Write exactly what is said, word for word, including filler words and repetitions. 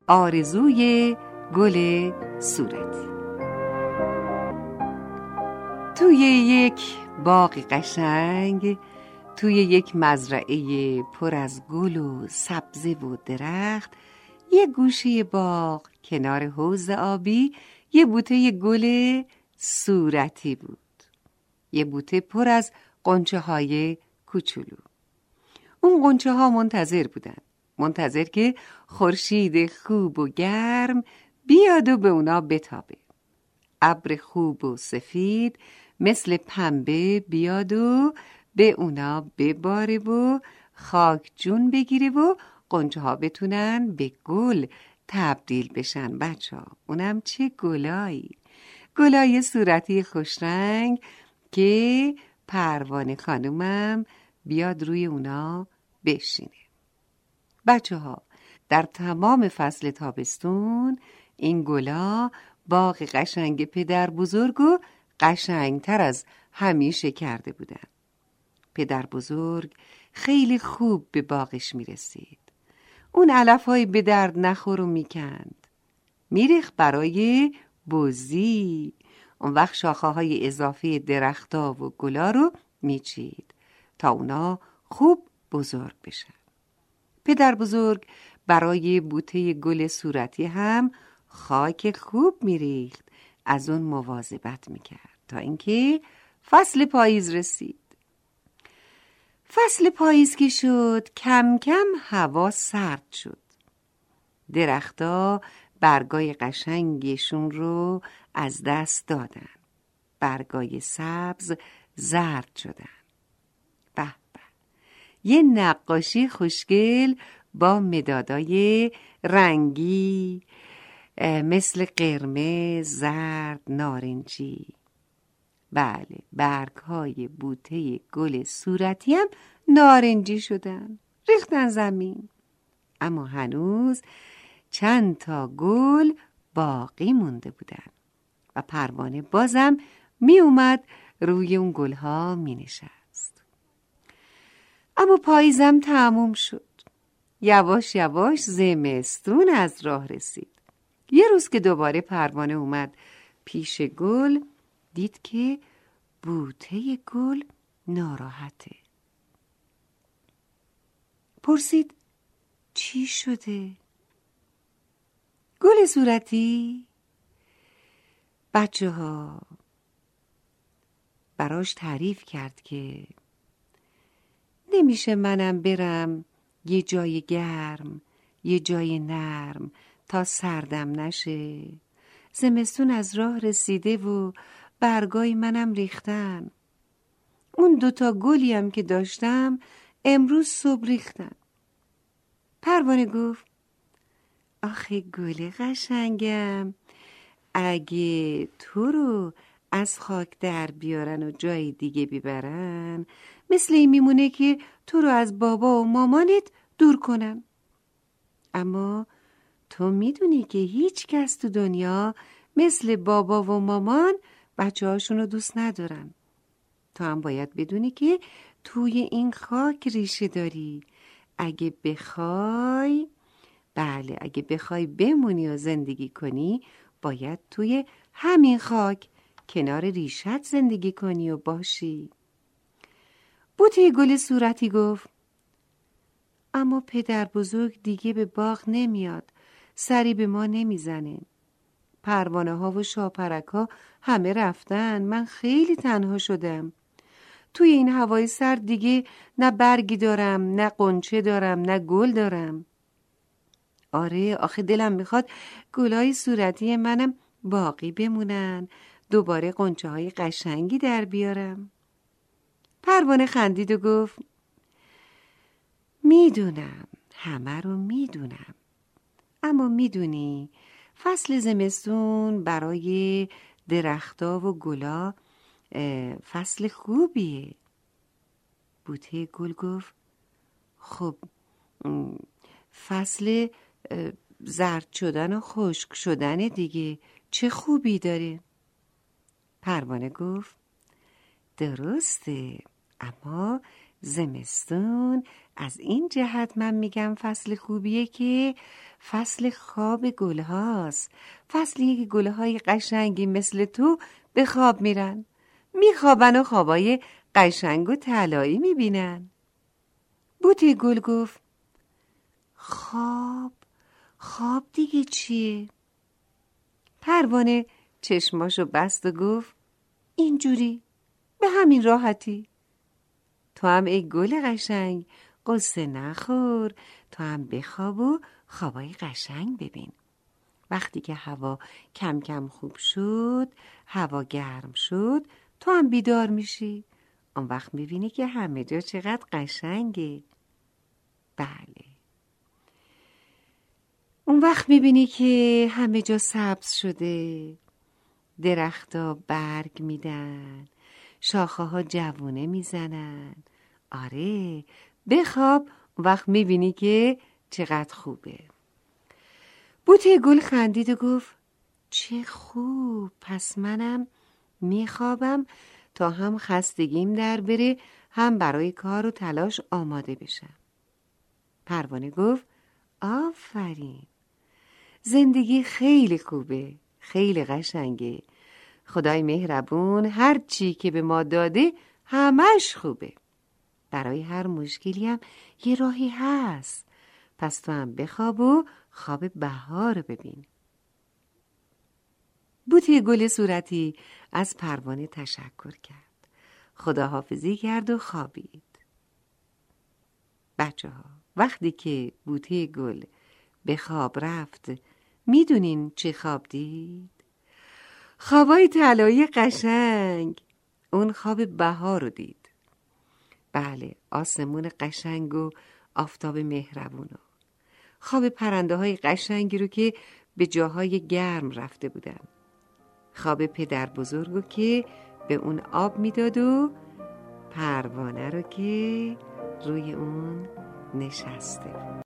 آرزوی گل صورتی. توی یک باغ قشنگ، توی یک مزرعه پر از گل و سبزه و درخت، یه گوشه باغ کنار حوض آبی یه بوته گل صورتی بود. یه بوته پر از غنچه های کوچولو. اون غنچه ها منتظر بودن. منتظر که خورشید خوب و گرم بیاد و به اونا بتابه. ابر خوب و سفید مثل پنبه بیاد و به اونا بباره و خاک جون بگیره و غنچه ها بتونن به گل تبدیل بشن. بچه ها اونم چه گلایی، گلای صورتی خوشرنگ که پروانه خانومم بیاد روی اونا بشینه. بچه ها در تمام فصل تابستون این گلا باغ قشنگ پدر بزرگو قشنگتر از همیشه کرده بودن. پدر بزرگ خیلی خوب به باغش می رسید. اون علف‌های به درد نخور رو می کند. می ریخت برای بزی. اون وقت شاخه های اضافی درخت‌ها و گلا رو می چید تا اونا خوب بزرگ بشن. پدر بزرگ برای بوته گل صورتی هم خاک خوب می ریخت. از اون مواظبت می کرد تا اینکه فصل پاییز رسید. فصل پاییز که شد کم کم هوا سرد شد. درخت‌ها برگای قشنگشون رو از دست دادن. برگای سبز زرد شدن. به به، یه نقاشی خوشگل با مدادای رنگی مثل قرمز، زرد، نارنجی. بله، برگ‌های بوته گل صورتی هم نارنجی شدن، ریختن زمین. اما هنوز چند تا گل باقی مونده بودن و پروانه بازم می اومد روی اون گلها می نشست. اما پاییزم تموم شد. یواش یواش زمستون از راه رسید. یه روز که دوباره پروانه اومد پیش گل، دید که بوته گل ناراحته. پرسید چی شده؟ گل صورتی؟ بچه ها براش تعریف کرد که نمیشه منم برم یه جای گرم، یه جای نرم تا سردم نشه. زمستون از راه رسیده و برگای منم ریختن. اون دوتا گلی هم که داشتم امروز صبح ریختن. پروانه گفت آخه گل قشنگم، اگه تو رو از خاک در بیارن و جای دیگه ببرن، مثل این میمونه که تو رو از بابا و مامانت دور کنن. اما تو میدونی که هیچ کس تو دنیا مثل بابا و مامان بچه هاشون رو دوست ندارن. تو هم باید بدونی که توی این خاک ریشه داری. اگه بخوای بله اگه بخوای بمونی و زندگی کنی، باید توی همین خاک کنار ریشت زندگی کنی و باشی. بوته گل صورتی گفت اما پدر بزرگ دیگه به باغ نمیاد، سری به ما نمیزنه. پروانه ها و شاپرک ها همه رفتن، من خیلی تنها شدم. توی این هوای سرد دیگه نه برگی دارم، نه غنچه دارم، نه گل دارم. آره آخه دلم میخواد گلای صورتی منم باقی بمونن، دوباره غنچه های قشنگی در بیارم. پروانه خندید و گفت میدونم، همه رو میدونم، اما میدونی فصل زمستون برای درختا و گلا فصل خوبیه. بوته گل گفت خب فصل زرد شدن و خشک شدن دیگه چه خوبی داره؟ پروانه گفت درسته، اما زمستون از این جهت من میگم فصل خوبیه که فصل خواب گل هاست. فصلیه که گل های قشنگی مثل تو به خواب میرن، میخوابن و خوابای قشنگ و طلایی میبینن. بوته گل گفت خواب خواب دیگه چیه؟ پروانه چشماشو بست و گفت اینجوری، به همین راحتی. تو هم ای گل قشنگ قصه نخور، تو هم بخواب و خوابای قشنگ ببین. وقتی که هوا کم کم خوب شد، هوا گرم شد، تو هم بیدار میشی. اون وقت میبینی که همه جا چقدر قشنگه. بله، اون وقت میبینی که همه جا سبز شده، درخت‌ها برگ میدن، شاخه ها جوونه میزنن. آره، بخواب، اون وقت میبینی که چقدر خوبه. بوته گل خندید و گفت چه خوب، پس منم میخوابم تا هم خستگیم در بره، هم برای کار و تلاش آماده بشم. پروانه گفت آفرین، زندگی خیلی خوبه، خیلی قشنگه. خدای مهربون هر چی که به ما داده همش خوبه. برای هر مشکلی هم یه راهی هست. پس تو هم بخواب و خواب بهار رو ببین. بوته گل صورتی از پروانه تشکر کرد، خداحافظی کرد و خوابید. بچه ها، وقتی که بوته گل به خواب رفت، میدونین چه خواب دید؟ خوابای طلایی قشنگ. اون خواب بهار رو دید. بله، آسمون قشنگ و آفتاب مهربونو. خواب پرنده های قشنگی رو که به جاهای گرم رفته بودن. خواب پدر بزرگو که به اون آب میداد و پروانه رو که روی اون نشسته بود.